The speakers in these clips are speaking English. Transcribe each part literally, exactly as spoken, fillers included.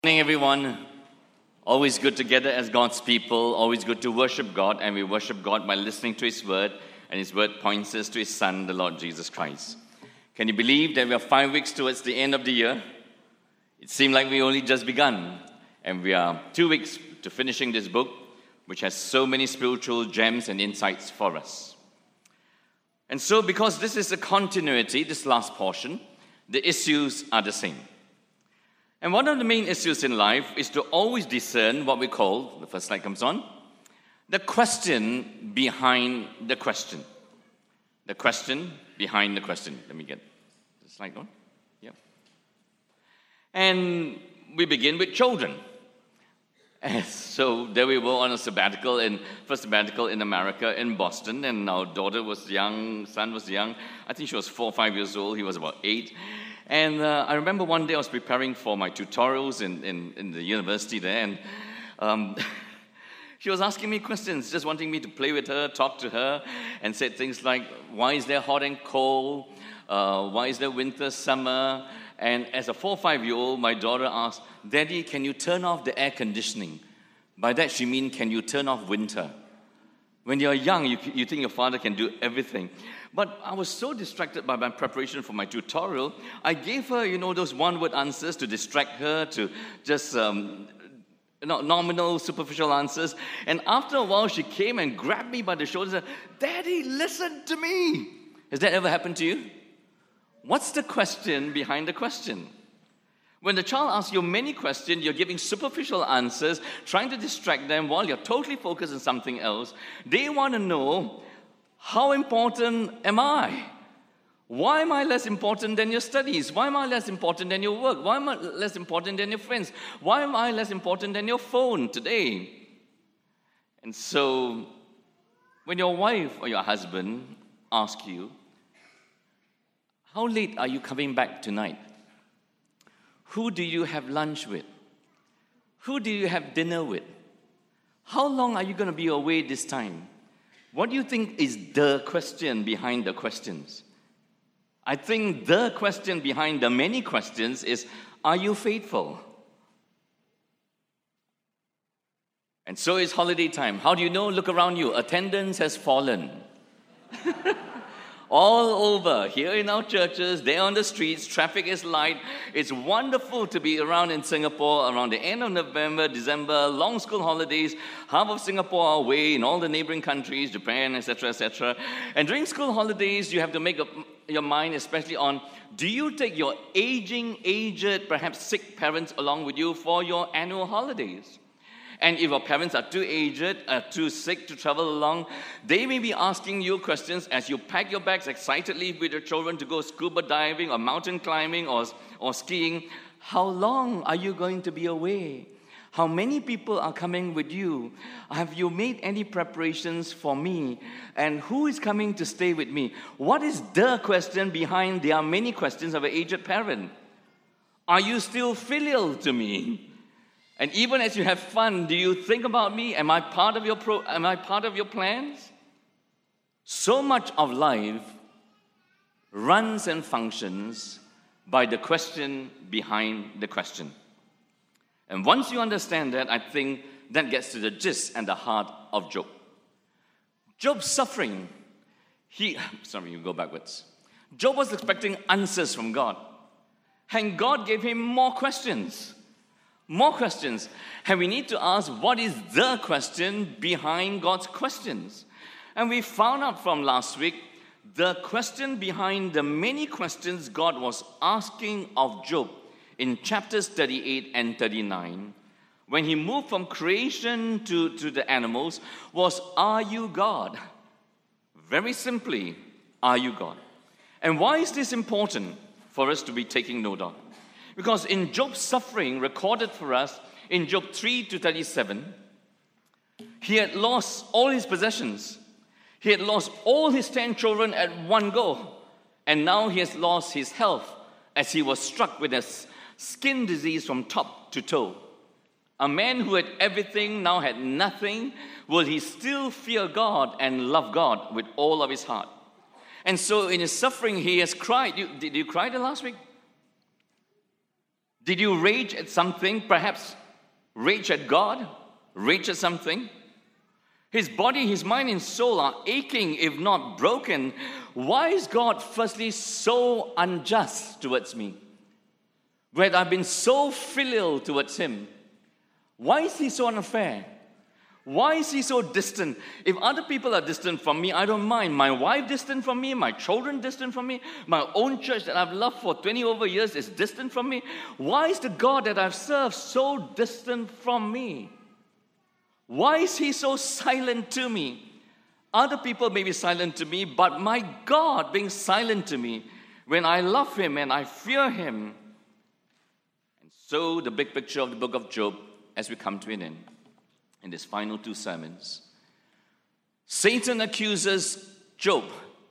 Good morning, everyone. Always good together as God's people. Always good to worship God, and we worship God by listening to His Word, and His Word points us to His Son, the Lord Jesus Christ. Can you believe that we are five weeks towards the end of the year? It seemed like we only just begun, and we are two weeks to finishing this book, which has so many spiritual gems and insights for us. And so, because this is a continuity, this last portion, the issues are the same. And one of the main issues in life is to always discern what we call, the first slide comes on, the question behind the question. The question behind the question. Let me get the slide on. Yeah. And we begin with children. And so there we were on a sabbatical, in first sabbatical in America, in Boston, and our daughter was young, son was young. I think she was four or five years old. He was about eight. And uh, I remember one day I was preparing for my tutorials in, in, in the university there, and um, she was asking me questions, just wanting me to play with her, talk to her, and said things like, why is there hot and cold? Uh, why is there winter, summer? And as a four or five-year-old, my daughter asked, Daddy, can you turn off the air conditioning? By that she means, can you turn off winter? When you're young, you, you think your father can do everything. But I was so distracted by my preparation for my tutorial, I gave her, you know, those one-word answers to distract her, to just um, you know, nominal, superficial answers. And after a while, she came and grabbed me by the shoulders and said, Daddy, listen to me. Has that ever happened to you? What's the question behind the question? When the child asks you many questions, you're giving superficial answers, trying to distract them while you're totally focused on something else. They want to know, how important am I? Why am I less important than your studies? Why am I less important than your work? Why am I less important than your friends? Why am I less important than your phone today? And so, when your wife or your husband ask you, how late are you coming back tonight? Who do you have lunch with? Who do you have dinner with? How long are you going to be away this time? What do you think is the question behind the questions? I think the question behind the many questions is, are you faithful? And so it's holiday time. How do you know? Look around you. Attendance has fallen. All over, here in our churches, there on the streets, traffic is light. It's wonderful to be around in Singapore around the end of November, December, long school holidays. Half of Singapore are away in all the neighboring countries, Japan, et cetera, et cetera. And during school holidays, you have to make up your mind, especially on, do you take your aging, aged, perhaps sick parents along with you for your annual holidays? And if your parents are too aged, are too sick to travel along, they may be asking you questions as you pack your bags excitedly with your children to go scuba diving or mountain climbing or, or skiing. How long are you going to be away? How many people are coming with you? Have you made any preparations for me? And who is coming to stay with me? What is the question behind there are many questions of an aged parent? Are you still filial to me? And even as you have fun, do you think about me? Am I part of your pro- am I part of your plans? So much of life runs and functions by the question behind the question. And once you understand that, I think that gets to the gist and the heart of Job. Job's suffering, he, sorry, you go backwards. Job was expecting answers from God. And God gave him more questions. More questions. And we need to ask, what is the question behind God's questions? And we found out from last week, the question behind the many questions God was asking of Job in chapters thirty-eight and thirty-nine, when he moved from creation to, to the animals, was, are you God? Very simply, are you God? And why is this important for us to be taking note of? Because in Job's suffering, recorded for us in Job three to thirty-seven, he had lost all his possessions. He had lost all his ten children at one go. And now he has lost his health as he was struck with a skin disease from top to toe. A man who had everything now had nothing. Will he still fear God and love God with all of his heart? And so in his suffering, he has cried. You, did you cry the last week? Did you rage at something? Perhaps rage at God? Rage at something? His body, his mind, and soul are aching, if not broken. Why is God, firstly, so unjust towards me? Where I've been so filial towards him. Why is he so unfair? Why is he so distant? If other people are distant from me, I don't mind. My wife distant from me, my children distant from me, my own church that I've loved for twenty over years is distant from me. Why is the God that I've served so distant from me? Why is he so silent to me? Other people may be silent to me, but my God being silent to me when I love him and I fear him. And so the big picture of the book of Job, as we come to an end, in these final two sermons, Satan accuses Job.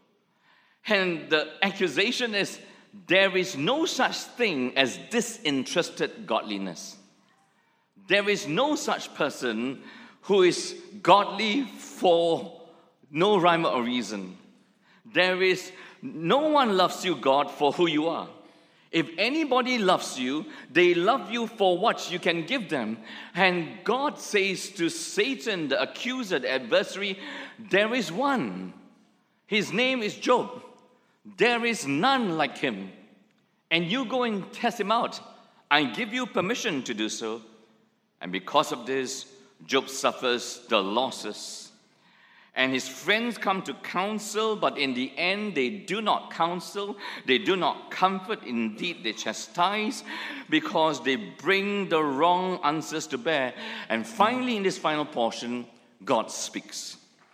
And the accusation is, there is no such thing as disinterested godliness. There is no such person who is godly for no rhyme or reason. There is, no one loves you, God, for who you are. If anybody loves you, they love you for what you can give them. And God says to Satan, the accuser, the adversary, there is one. His name is Job. There is none like him. And you go and test him out. I give you permission to do so. And because of this, Job suffers the losses. And his friends come to counsel, but in the end they do not counsel, they do not comfort, indeed they chastise, because they bring the wrong answers to bear. And finally, in this final portion, God speaks.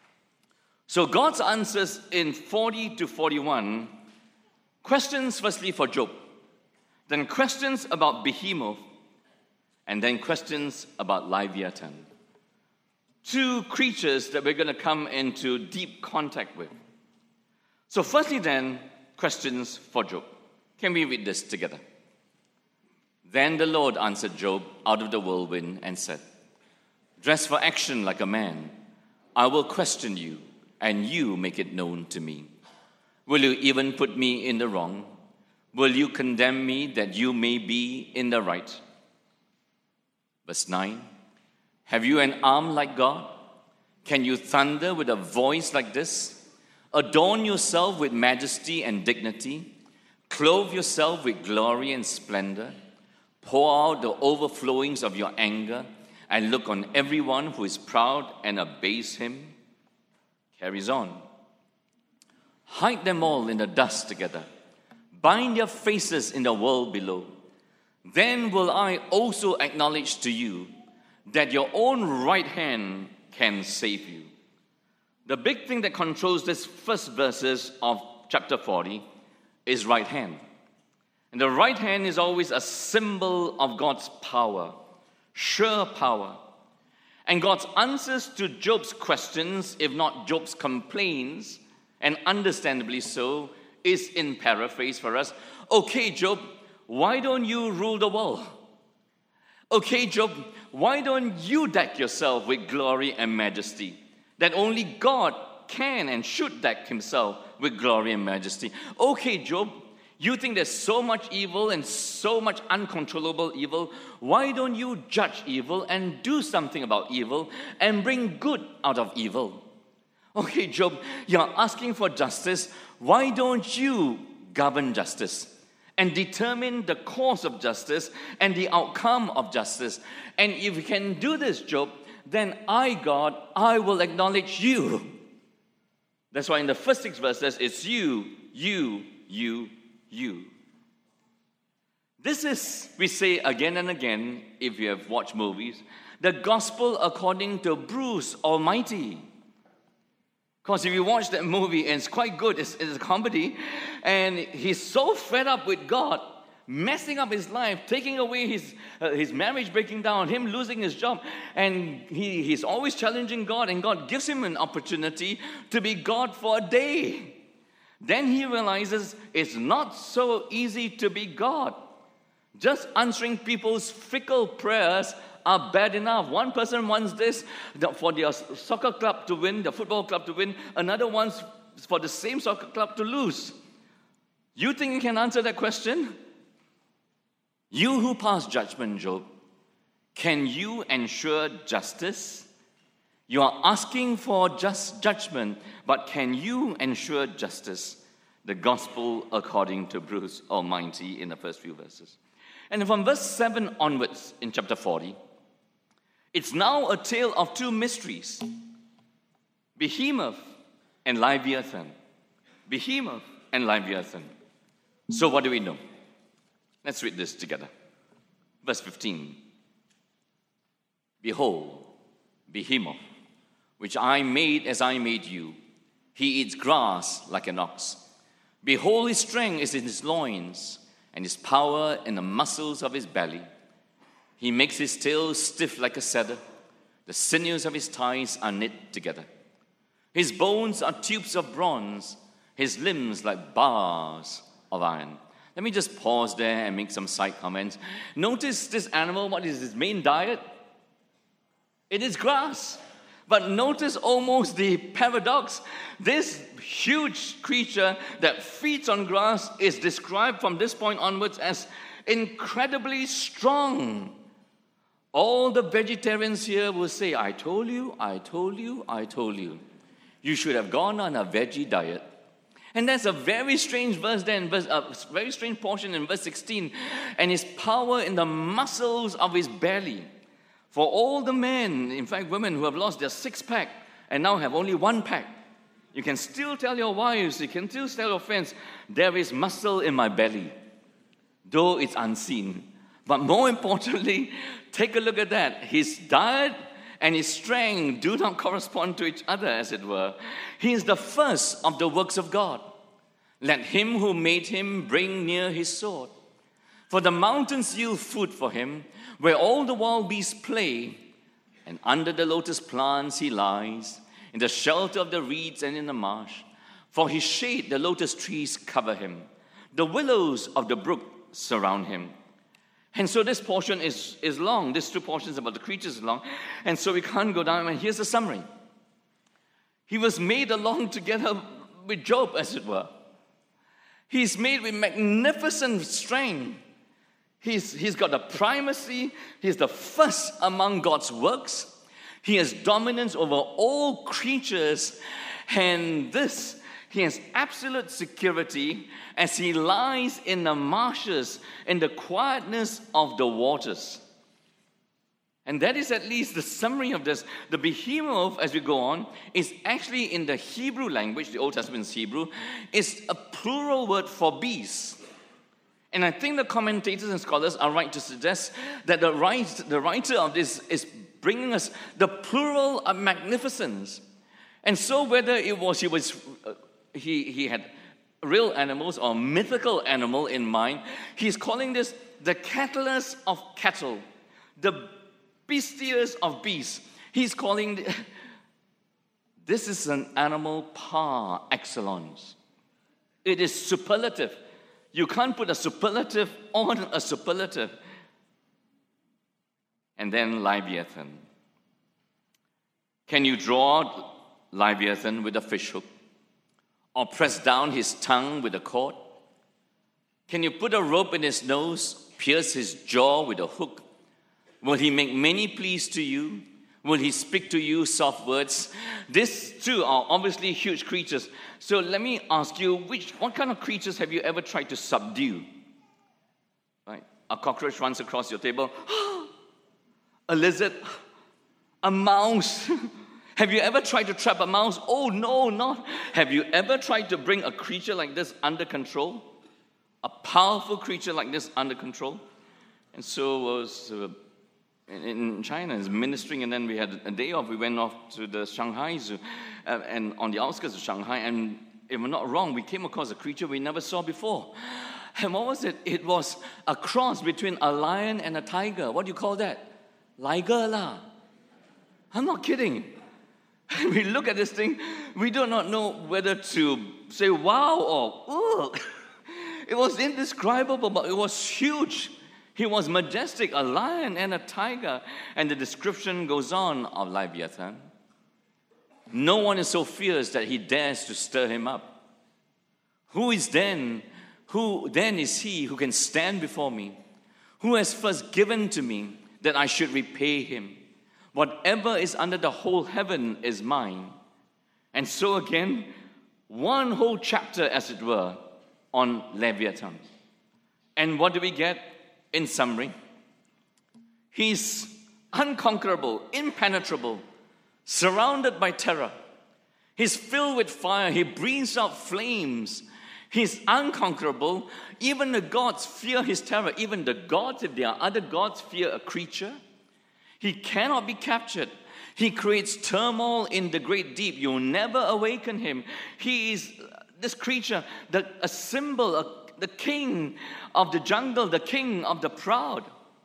So God's answers in forty to forty-one, questions firstly for Job, then questions about Behemoth, and then questions about Leviathan. Two creatures that we're going to come into deep contact with. So firstly then, questions for Job. Can we read this together? Then the Lord answered Job out of the whirlwind and said, dress for action like a man. I will question you, and you make it known to me. Will you even put me in the wrong? Will you condemn me that you may be in the right? Verse nine. Have you an arm like God? Can you thunder with a voice like this? Adorn yourself with majesty and dignity. Clothe yourself with glory and splendor. Pour out the overflowings of your anger and look on everyone who is proud and abase him. Carries on. Hide them all in the dust together. Bind their faces in the world below. Then will I also acknowledge to you that your own right hand can save you. The big thing that controls this first verses of chapter forty is right hand. And the right hand is always a symbol of God's power, sure power. And God's answers to Job's questions, if not Job's complaints, and understandably so, is in paraphrase for us. Okay, Job, why don't you rule the world? Okay, Job, why don't you deck yourself with glory and majesty? That only God can and should deck himself with glory and majesty. Okay, Job, you think there's so much evil and so much uncontrollable evil. Why don't you judge evil and do something about evil and bring good out of evil? Okay, Job, you're asking for justice. Why don't you govern justice and determine the course of justice and the outcome of justice? And if you can do this, Job, then I, God, I will acknowledge you. That's why in the first six verses, it's you, you, you, you. This is, we say again and again, if you have watched movies, the gospel according to Bruce Almighty. Because if you watch that movie, and it's quite good, it's, it's a comedy, and he's so fed up with God, messing up his life, taking away his uh, his marriage breaking down, him losing his job, and he, he's always challenging God, and God gives him an opportunity to be God for a day. Then he realizes it's not so easy to be God. Just answering people's fickle prayers are bad enough. One person wants this for their soccer club to win, the football club to win. Another wants for the same soccer club to lose. You think you can answer that question? You who pass judgment, Job, can you ensure justice? You are asking for just judgment, but can you ensure justice? The gospel according to Bruce Almighty in the first few verses. And from verse seven onwards in chapter forty, it's now a tale of two mysteries. Behemoth and Leviathan. Behemoth and Leviathan. So what do we know? Let's read this together. Verse fifteen. Behold, Behemoth, which I made as I made you. He eats grass like an ox. Behold, his strength is in his loins, and his power in the muscles of his belly. He makes his tail stiff like a cedar. The sinews of his thighs are knit together. His bones are tubes of bronze, his limbs like bars of iron. Let me just pause there and make some side comments. Notice this animal, what is his main diet? It is grass. But notice almost the paradox. This huge creature that feeds on grass is described from this point onwards as incredibly strong. All the vegetarians here will say, I told you, I told you, I told you. You should have gone on a veggie diet. And that's a very strange verse there, in verse, a very strange portion in verse sixteen. And his power in the muscles of his belly. For all the men, in fact women who have lost their six-pack and now have only one pack, you can still tell your wives, you can still tell your friends, there is muscle in my belly, though it's unseen. But more importantly, take a look at that. His diet and his strength do not correspond to each other, as it were. He is the first of the works of God. Let him who made him bring near his sword. For the mountains yield food for him, where all the wild beasts play, and under the lotus plants he lies, in the shelter of the reeds and in the marsh. For his shade the lotus trees cover him, the willows of the brook surround him. And so this portion is, is long. These two portions about the creatures is long. And so we can't go down. And here's the summary. He was made along together with Job, as it were. He's made with magnificent strength. He's, he's got the primacy. He's the first among God's works. He has dominance over all creatures. And this, he has absolute security as he lies in the marshes, in the quietness of the waters. And that is at least the summary of this. The behemoth, as we go on, is actually in the Hebrew language, the Old Testament's Hebrew, is a plural word for beast. And I think the commentators and scholars are right to suggest that the, right, the writer of this is bringing us the plural of magnificence. And so whether it was he was uh, he he had real animals or mythical animal in mind, he's calling this the cattlest of cattle, the beastiest of beasts. He's calling the, this is an animal par excellence. It is superlative. You can't put a superlative on a superlative. And then Leviathan. Can you draw Leviathan with a fish hook? Or press down his tongue with a cord? Can you put a rope in his nose, pierce his jaw with a hook? Will he make many pleas to you? Will he speak to you soft words? These two are obviously huge creatures. So let me ask you, which what kind of creatures have you ever tried to subdue? Right? A cockroach runs across your table. A lizard. A mouse. Have you ever tried to trap a mouse? Oh, no, not. Have you ever tried to bring a creature like this under control? A powerful creature like this under control? And so was uh, in China, is ministering, and then we had a day off. We went off to the Shanghai Zoo, uh, and on the outskirts of Shanghai, and if we're not wrong, we came across a creature we never saw before. And what was it? It was a cross between a lion and a tiger. What do you call that? Liger lah. I'm not kidding. We look at this thing, we do not know whether to say wow or ugh. It was indescribable, but it was huge. He was majestic, a lion and a tiger. And the description goes on of Leviathan. No one is so fierce that he dares to stir him up. Who is then, who then is he who can stand before me? who has first given to me that I should repay him. Whatever is under the whole heaven is mine. And so again, one whole chapter, as it were, on Leviathan. And what do we get in summary? He's unconquerable, impenetrable, surrounded by terror. He's filled with fire. He breathes out flames. He's unconquerable. Even the gods fear his terror. Even the gods, if there are other gods, fear a creature. He cannot be captured. He creates turmoil in the great deep. You'll never awaken him. He is this creature, the, a symbol, a, the king of the jungle, the king of the proud.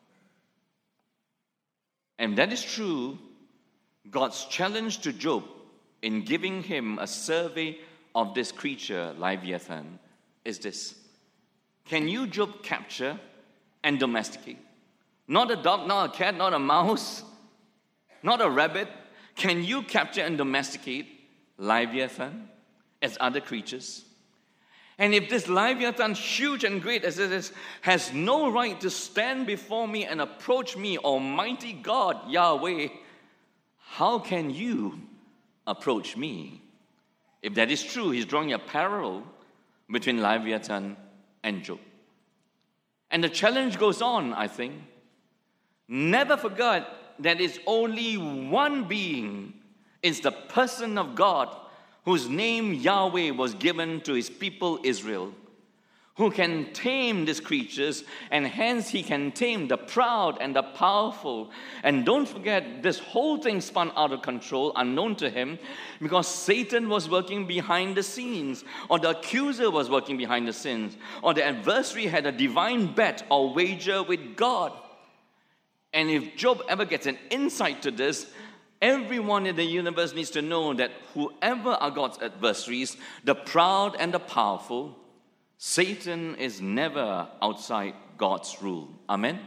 And that is true. God's challenge to Job in giving him a survey of this creature, Leviathan, is this. Can you, Job, capture and domesticate? Not a dog, not a cat, not a mouse, not a rabbit. Can you capture and domesticate Leviathan as other creatures? And if this Leviathan, huge and great as it is, has no right to stand before me and approach me, Almighty God, Yahweh, how can you approach me? If that is true, he's drawing a parallel between Leviathan and Job. And the challenge goes on, I think. Never forget that it's only one being, it's the person of God, whose name Yahweh was given to his people Israel, who can tame these creatures, and hence he can tame the proud and the powerful. And don't forget, this whole thing spun out of control, unknown to him, because Satan was working behind the scenes, or the accuser was working behind the scenes, or the adversary had a divine bet or wager with God. And if Job ever gets an insight to this, everyone in the universe needs to know that whoever are God's adversaries, the proud and the powerful, Satan is never outside God's rule. Amen?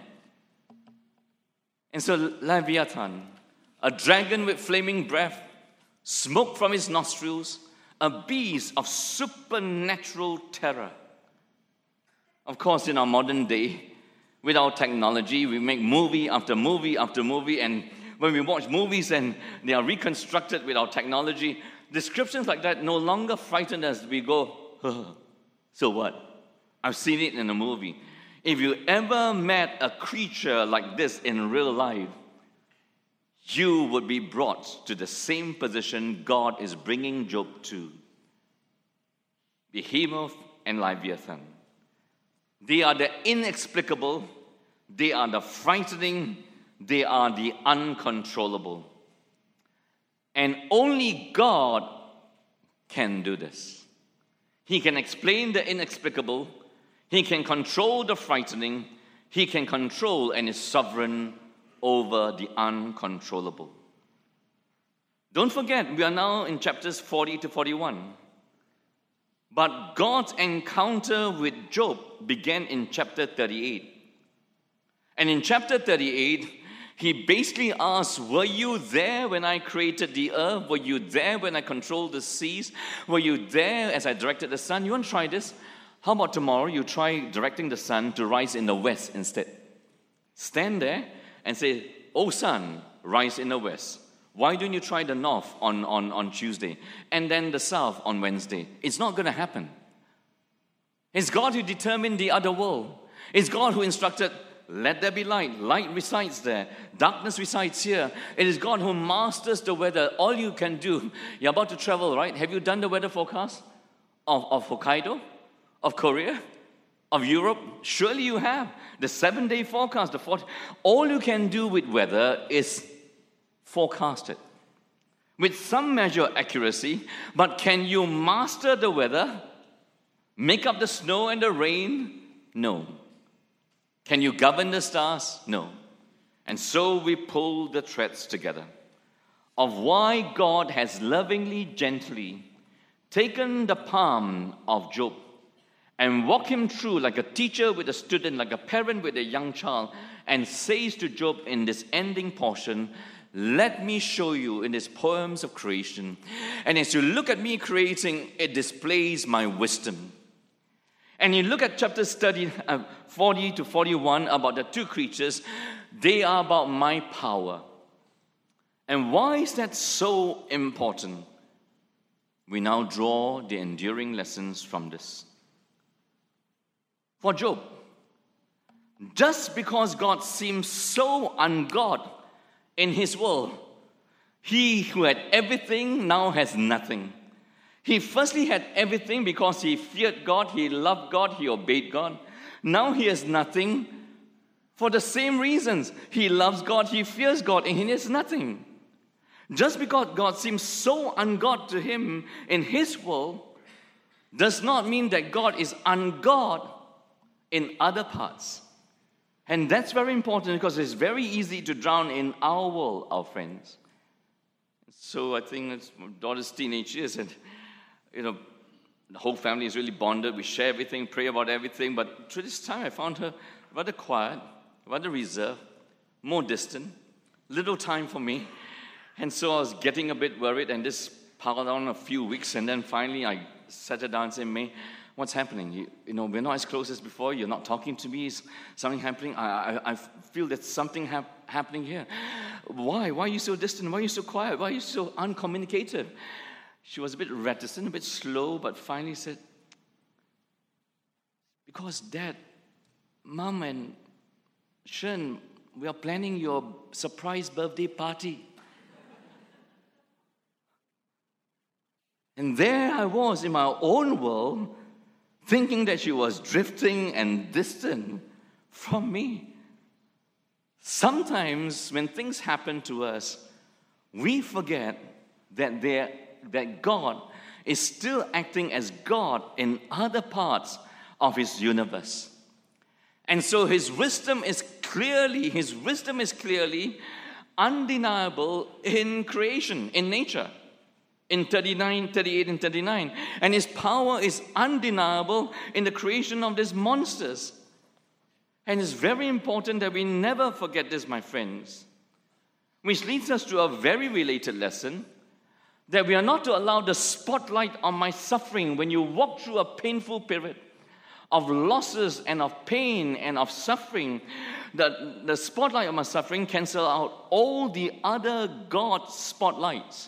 And so Leviathan, a dragon with flaming breath, smoke from his nostrils, a beast of supernatural terror. Of course, in our modern day, with our technology, we make movie after movie after movie, and when we watch movies and they are reconstructed with our technology, descriptions like that no longer frighten us. We go, oh, so what? I've seen it in a movie. If you ever met a creature like this in real life, you would be brought to the same position God is bringing Job to. Behemoth and Leviathan. They are the inexplicable, they are the frightening, they are the uncontrollable. And only God can do this. He can explain the inexplicable, he can control the frightening, he can control and is sovereign over the uncontrollable. Don't forget, we are now in chapters forty to forty-one. But God's encounter with Job began in chapter thirty-eight. And in chapter thirty-eight, he basically asks, were you there when I created the earth? Were you there when I controlled the seas? Were you there as I directed the sun? You want to try this? How about tomorrow you try directing the sun to rise in the west instead? Stand there and say, oh sun, rise in the west. Why don't you try the north on, on, on Tuesday and then the south on Wednesday? It's not going to happen. It's God who determined the other world. It's God who instructed, let there be light. Light resides there. Darkness resides here. It is God who masters the weather. All you can do, you're about to travel, right? Have you done the weather forecast of, of Hokkaido, of Korea, of Europe? Surely you have. The seven-day forecast, the forty. All you can do with weather is forecast it with some measure of accuracy, but can you master the weather? Make up the snow and the rain? No. Can you govern the stars? No. And so we pull the threads together of why God has lovingly, gently taken the palm of Job and walked him through like a teacher with a student, like a parent with a young child, and says to Job in this ending portion, let me show you in these poems of creation. And as you look at me creating, it displays my wisdom. And you look at chapters thirty, uh, forty to forty-one about the two creatures, they are about my power. And why is that so important? We now draw the enduring lessons from this. For Job, just because God seems so ungod in his world, he who had everything now has nothing. He firstly had everything because he feared God, he loved God, he obeyed God. Now he has nothing for the same reasons. He loves God, he fears God, and he has nothing. Just because God seems so ungod to him in his world does not mean that God is ungod in other parts. And that's very important because it's very easy to drown in our world, our friends. So I think it's my daughter's teenage years, and you know, the whole family is really bonded. We share everything, pray about everything. But through this time, I found her rather quiet, rather reserved, more distant, little time for me. And so I was getting a bit worried, and this piled on a few weeks. And then finally, I sat her down and said, May, what's happening? You, you know, we're not as close as before. You're not talking to me. Is something happening? I, I, I feel that something hap- happening here. Why? Why are you so distant? Why are you so quiet? Why are you so uncommunicative? She was a bit reticent, a bit slow, but finally said, because Dad, Mom, and Shen, we are planning your surprise birthday party. And there I was in my own world, thinking that she was drifting and distant from me. Sometimes when things happen to us, we forget that, that God is still acting as God in other parts of his universe. And so his wisdom is clearly, his wisdom is clearly undeniable in creation, in nature. In thirty-nine, thirty-eight, and thirty-nine. And his power is undeniable in the creation of these monsters. And it's very important that we never forget this, my friends. Which leads us to a very related lesson, that we are not to allow the spotlight on my suffering when you walk through a painful period of losses and of pain and of suffering. The, the spotlight of my suffering cancel out all the other God spotlights.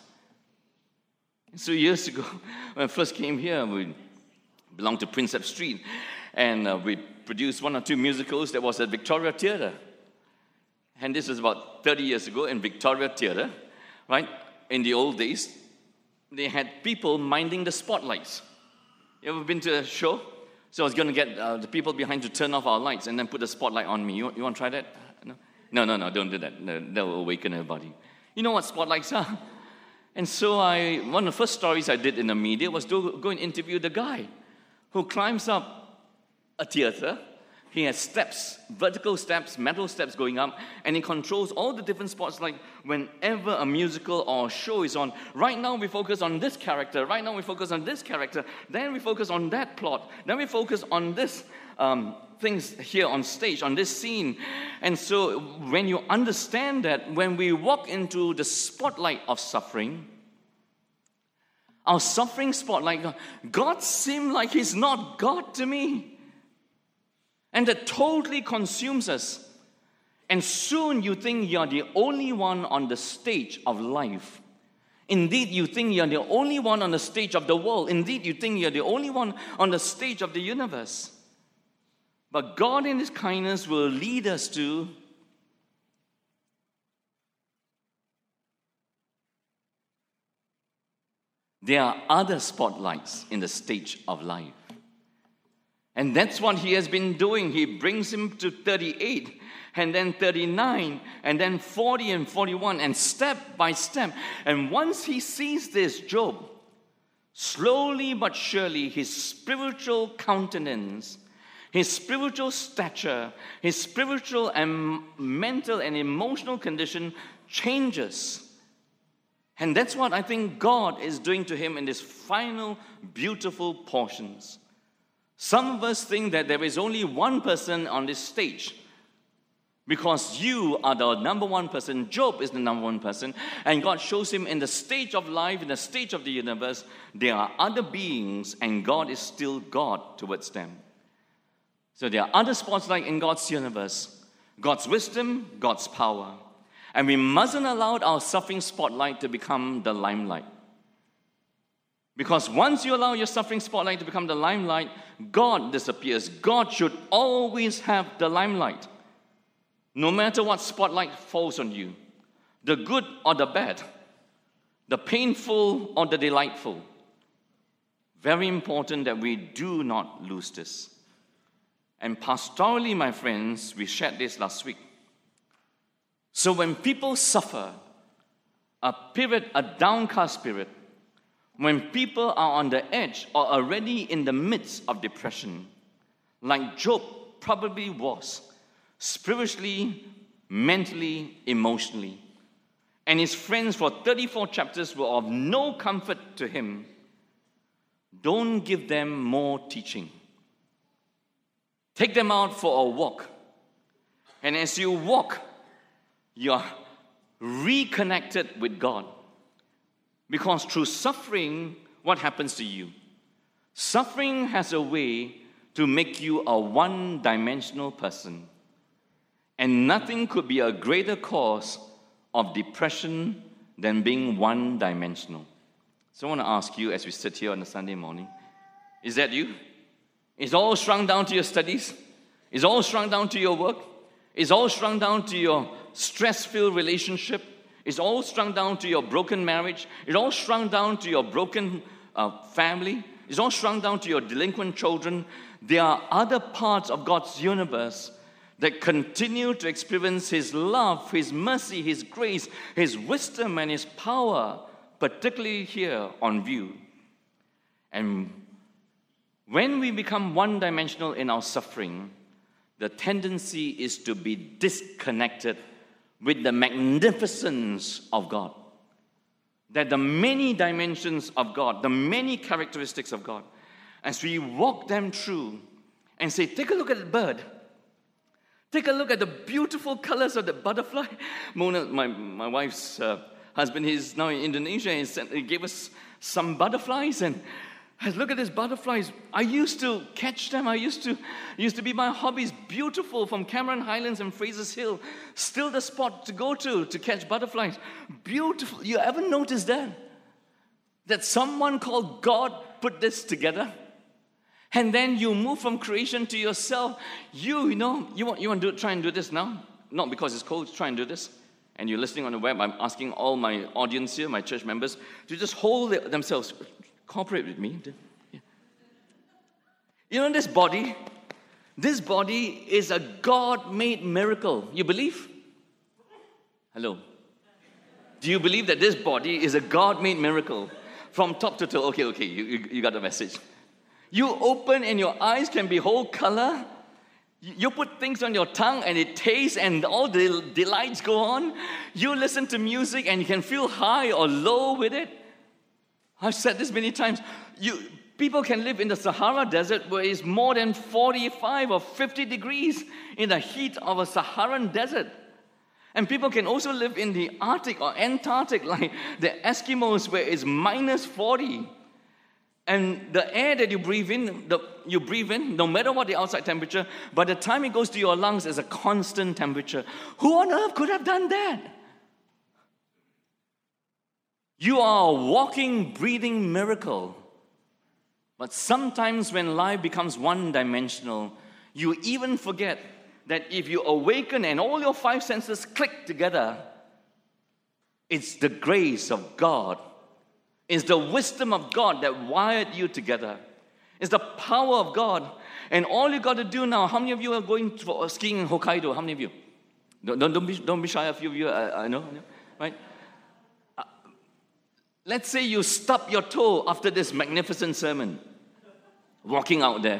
So years ago, when I first came here, we belonged to Prinsep Street, and uh, we produced one or two musicals that was at Victoria Theatre. And this was about thirty years ago in Victoria Theatre, right? In the old days, they had people minding the spotlights. You ever been to a show? So I was going to get uh, the people behind to turn off our lights and then put the spotlight on me. You, you want to try that? No? no, no, no, don't do that. No, that will awaken everybody. You know what spotlights are? And so I, one of the first stories I did in the media was to go and interview the guy who climbs up a theater. He has steps, vertical steps, metal steps going up, and he controls all the different spots. Like whenever a musical or a show is on, right now we focus on this character, right now we focus on this character, then we focus on that plot, then we focus on this um, things here on stage, on this scene. And so when you understand that, when we walk into the spotlight of suffering, our suffering spotlight, God seems like he's not God to me. And that totally consumes us. And soon you think you're the only one on the stage of life. Indeed, you think you're the only one on the stage of the world. Indeed, you think you're the only one on the stage of the universe. But God in his kindness will lead us to there are other spotlights in the stage of life. And that's what he has been doing. He brings him to thirty-eight, and then thirty-nine, and then forty and forty-one, and step by step. And once he sees this, Job, slowly but surely, his spiritual countenance, his spiritual stature, his spiritual and mental and emotional condition changes. And that's what I think God is doing to him in these final beautiful portions. Some of us think that there is only one person on this stage because you are the number one person. Job is the number one person. And God shows him in the stage of life, in the stage of the universe, there are other beings and God is still God towards them. So there are other spotlights in God's universe. God's wisdom, God's power. And we mustn't allow our suffering spotlight to become the limelight. Because once you allow your suffering spotlight to become the limelight, God disappears. God should always have the limelight. No matter what spotlight falls on you, the good or the bad, the painful or the delightful. Very important that we do not lose this. And pastorally, my friends, we shared this last week. So when people suffer, a period, a downcast spirit, when people are on the edge or already in the midst of depression, like Job probably was, spiritually, mentally, emotionally, and his friends for thirty-four chapters were of no comfort to him, don't give them more teaching. Take them out for a walk. And as you walk, you're reconnected with God. Because through suffering, what happens to you? Suffering has a way to make you a one-dimensional person. And nothing could be a greater cause of depression than being one-dimensional. So I want to ask you as we sit here on a Sunday morning, is that you? Is all shrunk down to your studies? Is all shrunk down to your work? Is all shrunk down to your stress-filled relationship? Is all shrunk down to your broken marriage? Is all shrunk down to your broken uh, family? Is all shrunk down to your delinquent children? There are other parts of God's universe that continue to experience His love, His mercy, His grace, His wisdom, and His power, particularly here on view. And when we become one-dimensional in our suffering, the tendency is to be disconnected with the magnificence of God. That the many dimensions of God, the many characteristics of God, as we walk them through and say, take a look at the bird. Take a look at the beautiful colors of the butterfly. Mona, my, my wife's uh, husband, he's now in Indonesia, and he, sent, he gave us some butterflies, and I look at these butterflies. I used to catch them. I used to used to be my hobbies. Beautiful, from Cameron Highlands and Fraser's Hill. Still the spot to go to to catch butterflies. Beautiful. You ever notice that? That someone called God put this together? And then you move from creation to yourself. You, you know, you want, you want to do, try and do this now? Not because it's cold, try and do this. And you're listening on the web. I'm asking all my audience here, my church members, to just hold it themselves. Cooperate with me. Yeah. You know this body? This body is a God-made miracle. You believe? Hello? Do you believe that this body is a God-made miracle? From top to toe. Okay, okay, you, you, you got the message. You open and your eyes can behold color. You put things on your tongue and it tastes and all the delights go on. You listen to music and you can feel high or low with it. I've said this many times. You, people can live in the Sahara Desert where it's more than forty-five or fifty degrees in the heat of a Saharan desert. And people can also live in the Arctic or Antarctic like the Eskimos where it's minus forty. And the air that you breathe in, the, you breathe in, no matter what the outside temperature, by the time it goes to your lungs, it's a constant temperature. Who on earth could have done that? You are a walking, breathing miracle. But sometimes when life becomes one-dimensional, you even forget that if you awaken and all your five senses click together, it's the grace of God. It's the wisdom of God that wired you together. It's the power of God. And all you got to do now, how many of you are going for skiing in Hokkaido? How many of you? Don't, don't, don't, be, don't be shy, a few of you, I, I know, I know, right? Uh, let's say you stub your toe after this magnificent sermon, walking out there.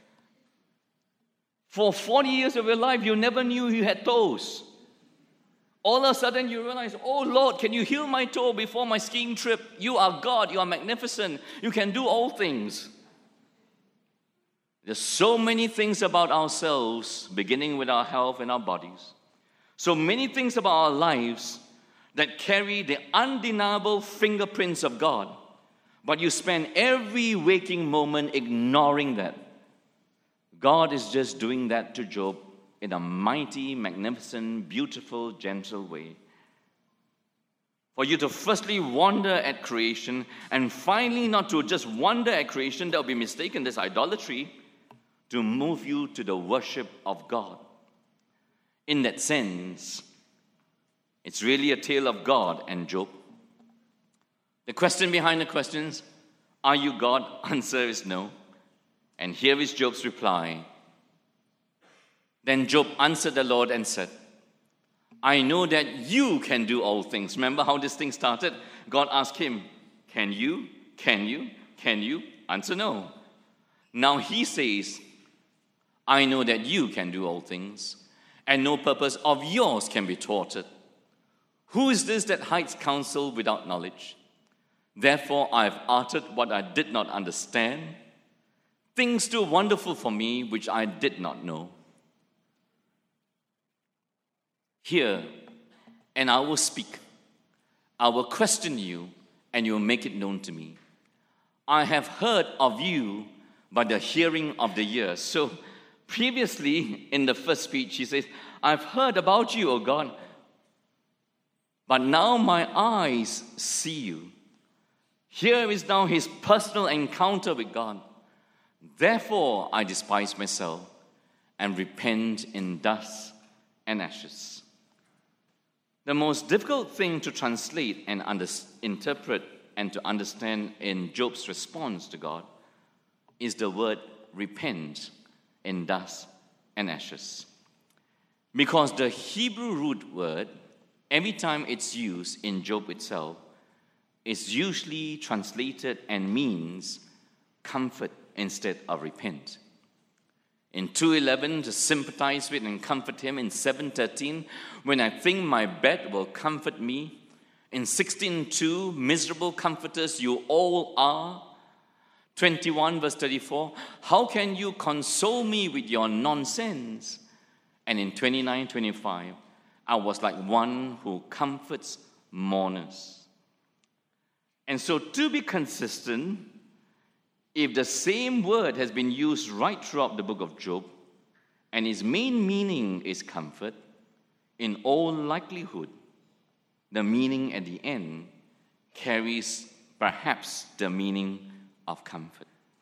For forty years of your life, you never knew you had toes. All of a sudden you realize, oh Lord, can you heal my toe before my skiing trip? You are God, you are magnificent, you can do all things. There's so many things about ourselves, beginning with our health and our bodies. So many things about our lives that carry the undeniable fingerprints of God. But you spend every waking moment ignoring that. God is just doing that to Job in a mighty, magnificent, beautiful, gentle way. For you to firstly wonder at creation, and finally not to just wonder at creation, that will be mistaken, there's idolatry, to move you to the worship of God. In that sense, it's really a tale of God and Job. The question behind the questions, are you God? Answer is no. And here is Job's reply. Then Job answered the Lord and said, I know that you can do all things. Remember how this thing started? God asked him, can you? Can you? Can you? Answer no. Now he says, I know that you can do all things, and no purpose of yours can be thwarted. Who is this that hides counsel without knowledge? Therefore I have uttered what I did not understand, things too wonderful for me which I did not know. Hear, and I will speak. I will question you, and you will make it known to me. I have heard of you by the hearing of the ears. So previously, in the first speech, he says, I've heard about you, O God, but now my eyes see you. Here is now his personal encounter with God. Therefore, I despise myself and repent in dust and ashes. The most difficult thing to translate and under, interpret and to understand in Job's response to God is the word repent in dust and ashes. Because the Hebrew root word, every time it's used in Job itself, is usually translated and means comfort instead of repent. In two eleven, to sympathize with and comfort him. In seven thirteen, when I think my bed will comfort me. In sixteen two, miserable comforters you all are. twenty-one verse thirty-four, how can you console me with your nonsense? And in twenty-nine twenty-five, I was like one who comforts mourners. And so to be consistent, if the same word has been used right throughout the book of Job, and its main meaning is comfort, in all likelihood, the meaning at the end carries perhaps the meaning of comfort.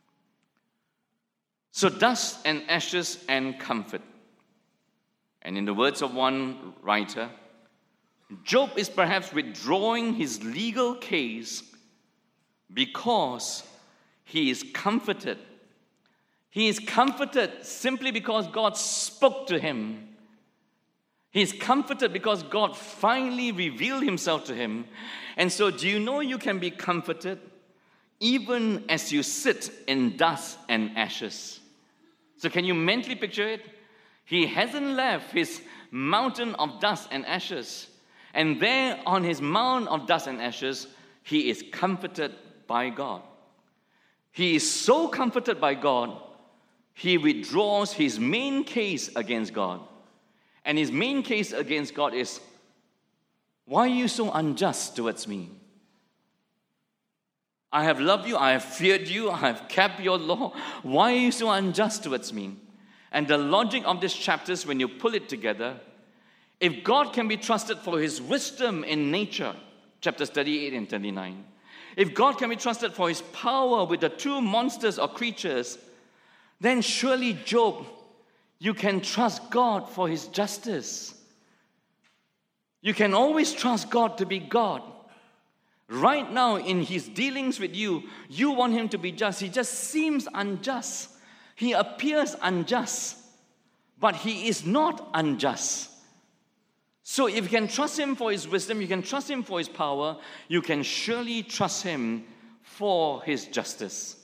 So dust and ashes and comfort. And in the words of one writer, Job is perhaps withdrawing his legal case because he is comforted. He is comforted simply because God spoke to him. He is comforted because God finally revealed himself to him. And so do you know you can be comforted even as you sit in dust and ashes? So can you mentally picture it? He hasn't left his mountain of dust and ashes. And there on his mound of dust and ashes, he is comforted by God. He is so comforted by God, he withdraws his main case against God. And his main case against God is, why are you so unjust towards me? I have loved you, I have feared you, I have kept your law. Why are you so unjust towards me? And the logic of these chapters, when you pull it together, if God can be trusted for his wisdom in nature, chapters thirty-eight and thirty-nine, if God can be trusted for his power with the two monsters or creatures, then surely, Job, you can trust God for his justice. You can always trust God to be God. Right now, in his dealings with you, you want him to be just. He just seems unjust. He appears unjust, but he is not unjust. So if you can trust him for his wisdom, you can trust him for his power, you can surely trust him for his justice.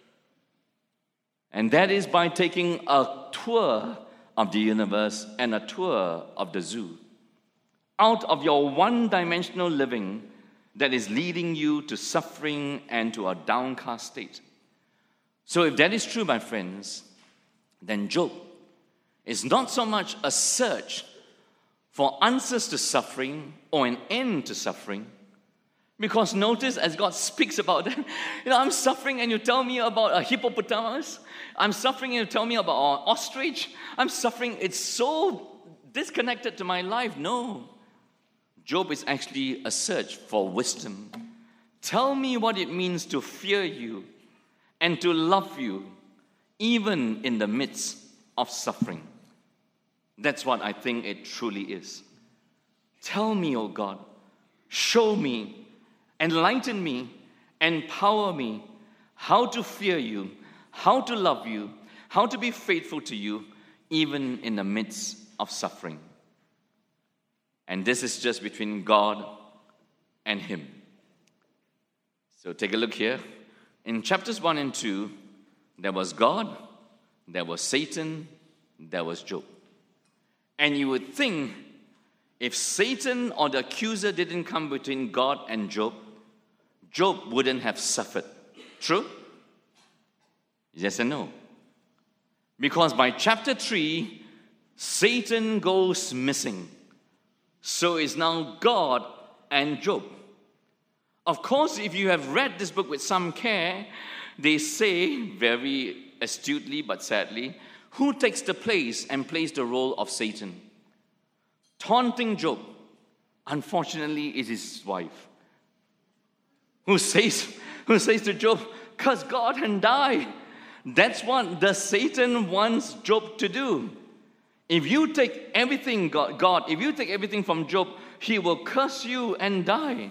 And that is by taking a tour of the universe and a tour of the zoo. Out of your one-dimensional living that is leading you to suffering and to a downcast state. So if that is true, my friends, then Job is not so much a search for answers to suffering or an end to suffering, Because notice, as God speaks about it, you know, I'm suffering and you tell me about a hippopotamus. I'm suffering and you tell me about an ostrich. I'm suffering. It's so disconnected to my life. No. Job is actually a search for wisdom. Tell me what it means to fear you and to love you, even in the midst of suffering. That's what I think it truly is. Tell me, oh God, show me, enlighten me, empower me how to fear you, how to love you, how to be faithful to you, even in the midst of suffering. And this is just between God and him. So take a look here. In chapters one and two, there was God, there was Satan, there was Job. And you would think if Satan or the accuser didn't come between God and Job, Job wouldn't have suffered. True? Yes and no. Because by chapter three, Satan goes missing. So it's now God and Job. Of course, if you have read this book with some care, they say very astutely but sadly, who takes the place and plays the role of Satan? Taunting Job, unfortunately, is his wife. Who says, who says to Job, curse God and die. That's what the Satan wants Job to do. If you take everything, God, God, if you take everything from Job, he will curse you and die.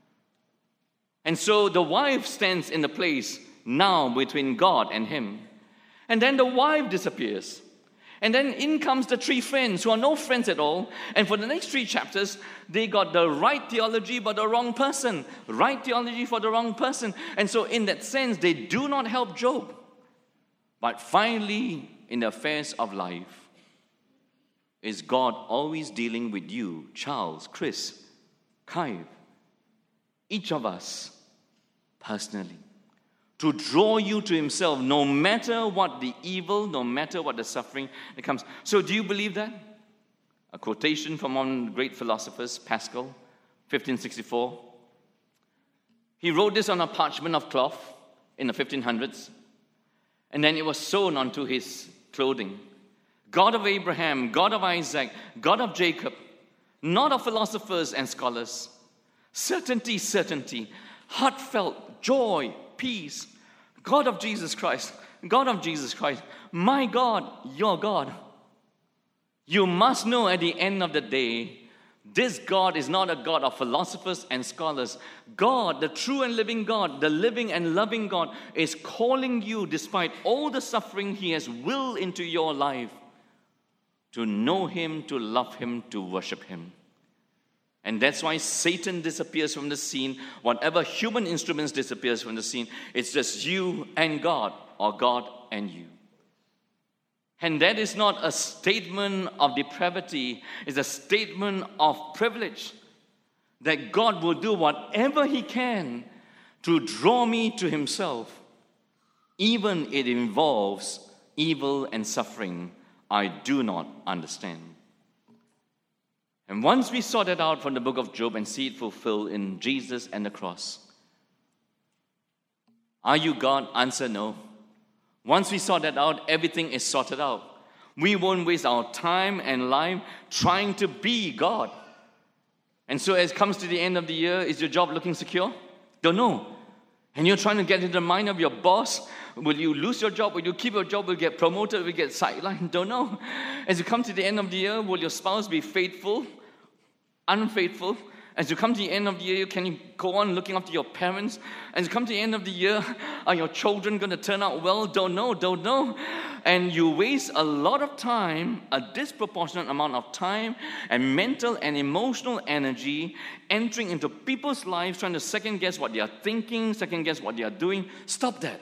And so the wife stands in the place now between God and him. And then the wife disappears. And then in comes the three friends who are no friends at all. And for the next three chapters, they got the right theology but the wrong person. Right theology for the wrong person. And so in that sense, they do not help Job. But finally, in the affairs of life, is God always dealing with you, Charles, Chris, Kai, each of us personally, to draw you to himself, no matter what the evil, no matter what the suffering that comes. So do you believe that? A quotation from one of the great philosophers, Pascal, fifteen sixty-four. He wrote this on a parchment of cloth in the fifteen hundreds, and then it was sewn onto his clothing. God of Abraham, God of Isaac, God of Jacob, not of philosophers and scholars. Certainty, certainty, heartfelt joy, peace. God of Jesus Christ, God of Jesus Christ, my God, your God. You must know at the end of the day, this God is not a God of philosophers and scholars. God, the true and living God, the living and loving God, is calling you, despite all the suffering he has willed into your life, to know him, to love him, to worship him. And that's why Satan disappears from the scene. Whatever human instruments disappears from the scene, it's just you and God, or God and you. And that is not a statement of depravity, it's a statement of privilege. That God will do whatever he can to draw me to himself, even if it involves evil and suffering I do not understand. And once we sort it out from the book of Job and see it fulfilled in Jesus and the cross, are you God? Answer no. Once we sort that out, everything is sorted out. We won't waste our time and life trying to be God. And so as it comes to the end of the year, is your job looking secure? Don't know. And you're trying to get into the mind of your boss. Will you lose your job? Will you keep your job? Will you get promoted? Will you get sidelined? Don't know. As you come to the end of the year, will your spouse be faithful? Unfaithful? As you come to the end of the year, can you go on looking after your parents? As you come to the end of the year, are your children going to turn out well? Don't know, don't know. And you waste a lot of time, a disproportionate amount of time and mental and emotional energy entering into people's lives, trying to second guess what they are thinking, second guess what they are doing. Stop that.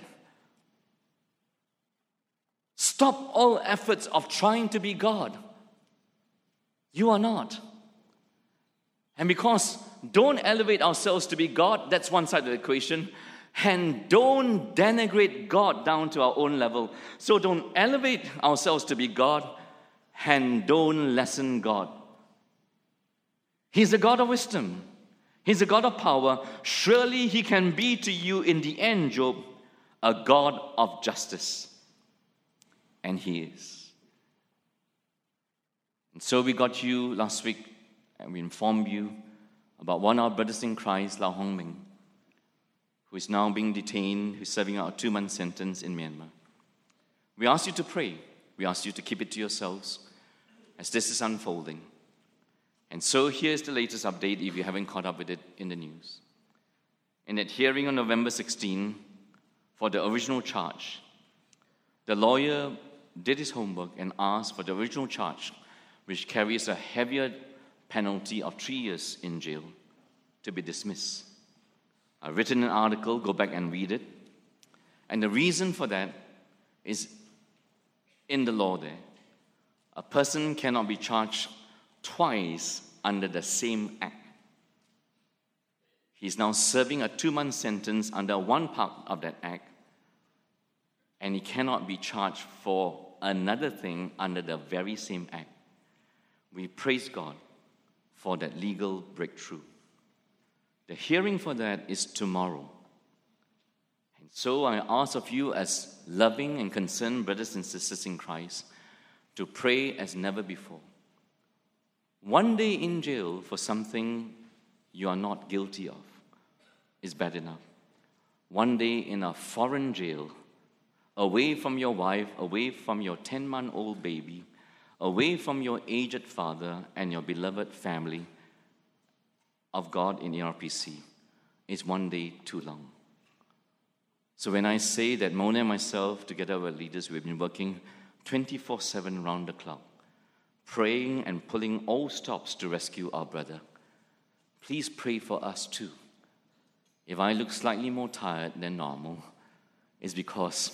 Stop all efforts of trying to be God. You are not. And because don't elevate ourselves to be God, that's one side of the equation. And don't denigrate God down to our own level. So don't elevate ourselves to be God, and don't lessen God. He's the God of wisdom. He's a God of power. Surely he can be to you in the end, Job, a God of justice. And he is. And so we got you last week, and we informed you about one of our brothers in Christ, Lau Hong Ming, who is now being detained, who's serving out a two-month sentence in Myanmar. We ask you to pray. We ask you to keep it to yourselves as this is unfolding. And so here's the latest update if you haven't caught up with it in the news. In that hearing on November sixteenth, for the original charge, the lawyer did his homework and asked for the original charge, which carries a heavier penalty of three years in jail, to be dismissed. I've written an article, go back and read it. And the reason for that is in the law there. A person cannot be charged twice under the same act. He's now serving a two-month sentence under one part of that act, and he cannot be charged for another thing under the very same act. We praise God for that legal breakthrough. The hearing for that is tomorrow. And so I ask of you as loving and concerned brothers and sisters in Christ to pray as never before. One day in jail for something you are not guilty of is bad enough. One day in a foreign jail, away from your wife, away from your ten-month-old baby, away from your aged father and your beloved family of God in A R P C, is one day too long. So when I say that Mona and myself, together with leaders, we've been working twenty-four seven round the clock, praying and pulling all stops to rescue our brother, please pray for us too. If I look slightly more tired than normal, it's because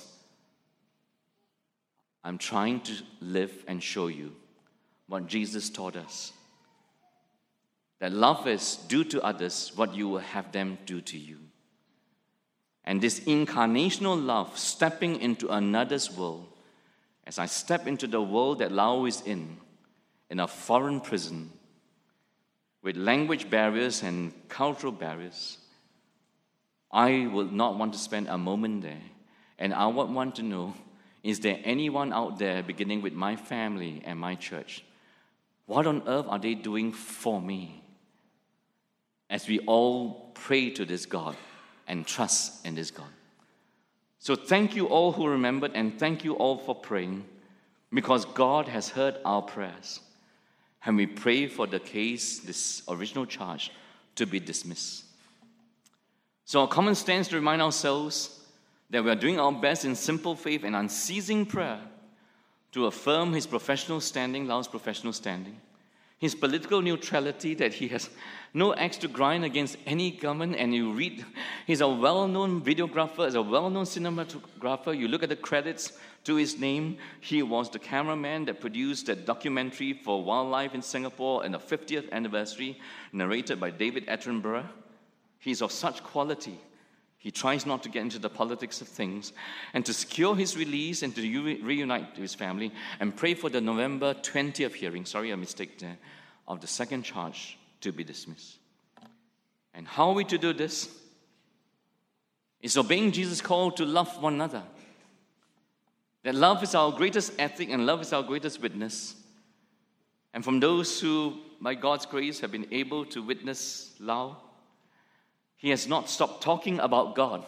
I'm trying to live and show you what Jesus taught us. That love is do to others what you will have them do to you. And this incarnational love, stepping into another's world, as I step into the world that Lau is in, in a foreign prison, with language barriers and cultural barriers, I will not want to spend a moment there. And I would want to know, is there anyone out there, beginning with my family and my church, what on earth are they doing for me? As we all pray to this God and trust in this God. So thank you all who remembered, and thank you all for praying, because God has heard our prayers. And we pray for the case, this original charge, to be dismissed. So our common stance to remind ourselves that we are doing our best in simple faith and unceasing prayer to affirm his professional standing, Lau's professional standing, his political neutrality, that he has no axe to grind against any government. And you read, he's a well-known videographer, he's a well-known cinematographer. You look at the credits to his name. He was the cameraman that produced that documentary for wildlife in Singapore on the fiftieth anniversary, narrated by David Attenborough. He's of such quality. He tries not to get into the politics of things, and to secure his release and to re- reunite to his family, and pray for the November twentieth hearing, sorry, a mistake there, of the second charge to be dismissed. And how are we to do this? It's obeying Jesus' call to love one another. That love is our greatest ethic and love is our greatest witness. And from those who, by God's grace, have been able to witness Lau, he has not stopped talking about God.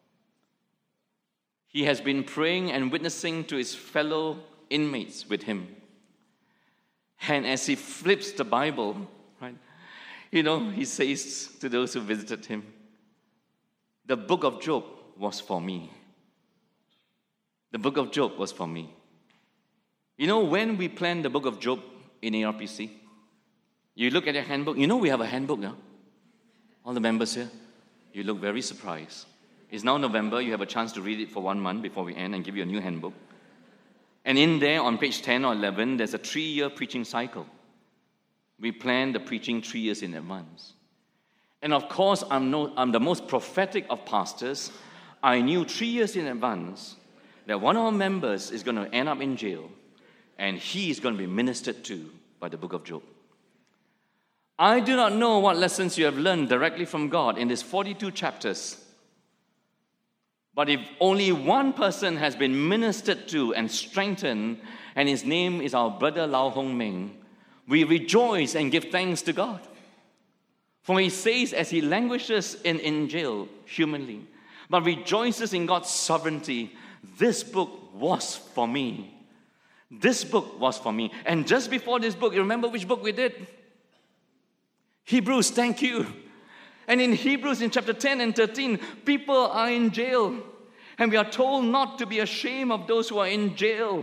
He has been praying and witnessing to his fellow inmates with him. And as he flips the Bible, right, you know, he says to those who visited him, the book of Job was for me. The book of Job was for me. You know, when we planned the book of Job in A R P C, you look at your handbook. You know we have a handbook now. All the members here, you look very surprised. It's now November. You have a chance to read it for one month before we end and give you a new handbook. And in there, on page ten or eleven, there's a three-year preaching cycle. We plan the preaching three years in advance. And of course, I'm, no, I'm the most prophetic of pastors. I knew three years in advance that one of our members is going to end up in jail, and he is going to be ministered to by the book of Job. I do not know what lessons you have learned directly from God in these forty-two chapters. But if only one person has been ministered to and strengthened, and his name is our brother Lau Hong Meng, we rejoice and give thanks to God. For he says, as he languishes in, in jail humanly, but rejoices in God's sovereignty, this book was for me. This book was for me. And just before this book, you remember which book we did? Hebrews, thank you. And in Hebrews, in chapter ten and thirteen, people are in jail. And we are told not to be ashamed of those who are in jail.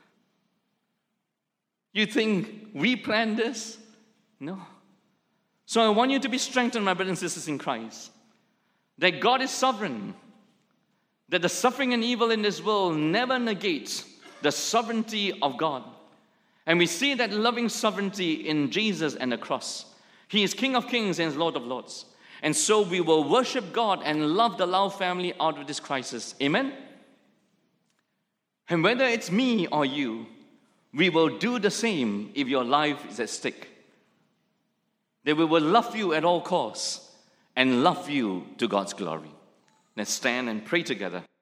You think we planned this? No. So I want you to be strengthened, my brothers and sisters in Christ, that God is sovereign, that the suffering and evil in this world never negates the sovereignty of God. And we see that loving sovereignty in Jesus and the cross. He is King of Kings and Lord of Lords. And so we will worship God and love the Lau family out of this crisis. Amen? And whether it's me or you, we will do the same if your life is at stake. That we will love you at all costs and love you to God's glory. Let's stand and pray together.